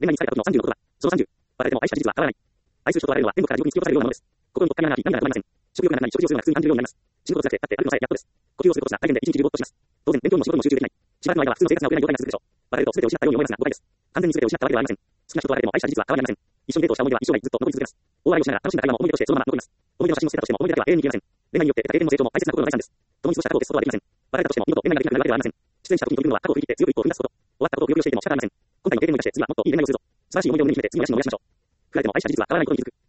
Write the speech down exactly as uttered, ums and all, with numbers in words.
恋愛に疲れた時のさんじゅうのことだ。そのさんじゅう。笑えても愛した事実は変わらない。愛する人と笑えるのは天国から地獄に突き落とされるようなものです。心にとっかみがなき涙が止まりません。食欲がなくなり食事をするのが普通に感じるようになります。仕事と辛くて立って歩くのさえやっとです。呼吸をすることしな体験で一日中ぼーっとします。当然勉強にも仕事にも集中できない。しばらくの間は普通の生活が送れない状態が続くでしょう。笑えると全てを失ったように思いますが誤解です。完全に全てを失ったわけではありません。好きな人と笑えても愛した事実は変わりません。一緒にデートをした思い出は一生涯ずっと残り続けます。大笑いをしながら楽しんだ会話も思い出としてそのまま残ります。思い出の写真を捨てたとしても思い出だけは永遠に消えません。恋愛によって得た経験も成長も大切な心の財産です。共に過ごした過去を消すことはできません。別れたとしても二度と恋愛ができなくなるわけではありません。出演した時に取り組むのは過去を振り切って強く一歩を踏み出すこと。終わったことを記憶していても仕方ありません。今回の経験を生かして次はもっといい恋愛をするぞ。素晴らしい思い出を胸に秘めて次の野心を燃やしましょう。振られても愛した事実は変わらないことに気づく。